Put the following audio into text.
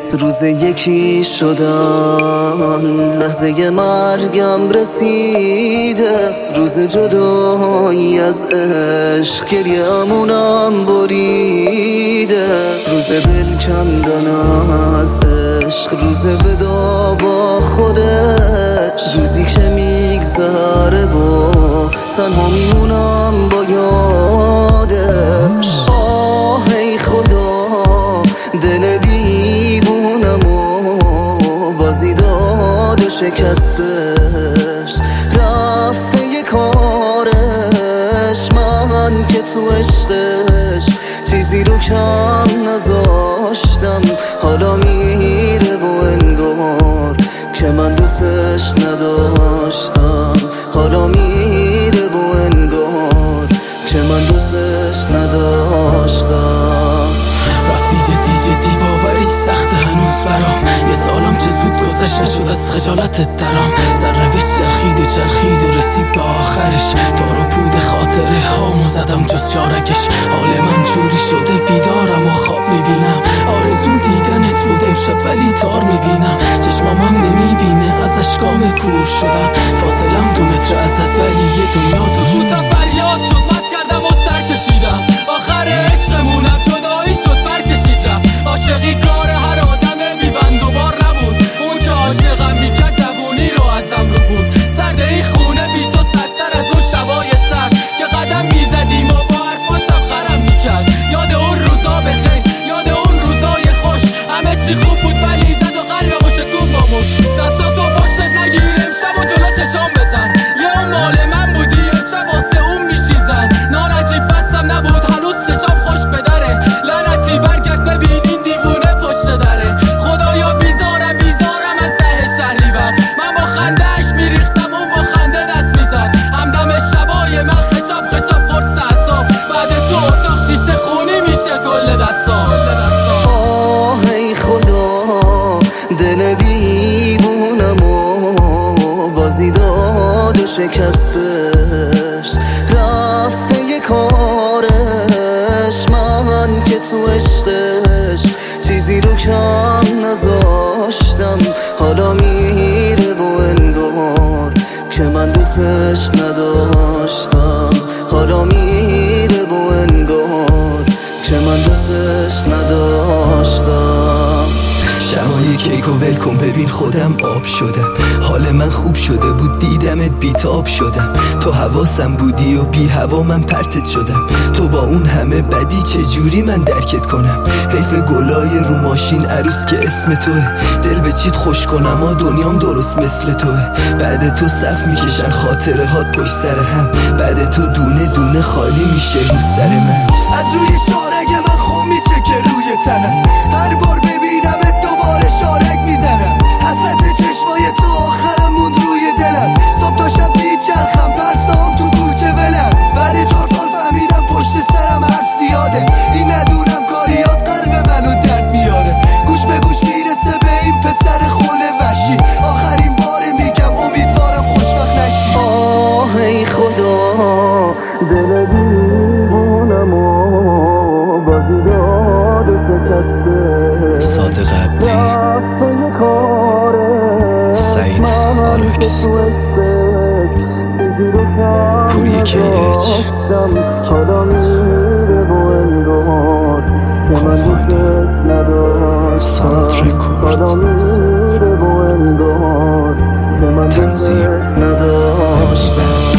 روز یکی شدن، لحظه مرگم رسیده، روز جدایی از عشق گریه‌مونم بریده، روز دل کندن از عشق، روز ودا با خودش، روزی که میگذره و تنها میمونم با یادش. آه ای خدا دل دیوونم و بازی داد و شکستش، رفت یه کارش، من که تو عشقش چیزی رو کم نذاشتم، حالا میره و انگار که من دوستش نداشتم، حالا میره و انگار که من دوستش نداشتم. رفتی جدی باورش سخته هنوز برام، یه سالم چه زود گذشت نشد از خجالتت درام، سرنوشت چرخید و رسید به آخرش، تار و پود خاطره هامو زدم جز چارکش، حال من جوری شده بیدارم و خواب میبینم، آرزوم دیدنت بود امشب ولی تار میبینم، چشمامم نمیبینه از اشکام کور شدن، فاصلم 2 متر ازت ولی یه دنیا دور شدم. فریاد شد مست کردم و سر کشیدم، آخر عشقمونم جدایی شد برکشید رفت، عاشقی کار هر آدم بی بند و بار نبود، اون که عاشقم میکرد جوونی رو ازم رو بود، سرده ای خونه بی تو سردتر از اون شبای سرد که قدم میزدیم و با حرفاشم خرم میکرد، یاد اون روزا بخیر، یاد اون روزای خوش، همه چی خوب بود ولی زد و قلب شکون با مش، دستاتو پشتت نگیر امشب و جلو چشام بزن، یه اون مال من بودی امشب واسه اون میشیزن، نارجیب بستم نبود هنوز چشام خوش بدره، لعنتی برگرد ببین این دیوونه پشت دره، خدایا بیزارم از ده شهریور، من با خندهش میریختم اون با خنده دست میزد، همدم شبای من خشاب قرص اعصاب، بعد تو اتاق شیشه خونی میشه کل دستام. آه ای خدا دل دیوونم و بازی داد و شکستش، رفت یه کارش، من که تو عشقش چیزی رو کم نذاشتم، حالا میره و انگار که من دوستش نداشتم، حالا میره و انگار که من دوستش نداشتم. شمای کیک و ول کن ببین خودم آب شدم، حال من خوب شده بود دیدمت بیتاب شدم، تو حواسم بودی و بی هوا من پرتت شدم، تو با اون همه بدی چجوری من درکت کنم، حیف گلای رو ماشین عروس که اسم توه، دل به چیت خوش کنم و دنیام درست مثل توه، بعد تو صف میکشن خاطره هات پشت سر هم، بعد تو دونه دونه خالی میشه رو سر من، از روی شارگ من خون میچکه روی تنم، هر بار ببینمت دوباره شارک میزنم، حسرت چشمای تو آخرم موند روی دلم، صبح تا شب میچرخم پرسام تو کوچه ولم، بعد 4 سال فهمیدم پشت سرم حرف زیاده، این ندونم کاریات قلب منو درد میاره، گوش به گوش میرسه به این پسر خوله وحشی، آخرین بار میگم امیدوارم خوشبخت نشی. آه ای خدا دل دیوونم و بازی داد و شکستش، صادق عبدی، سعید آراکس، پوری KH، کمپانی ساوند رکورد، تنظیم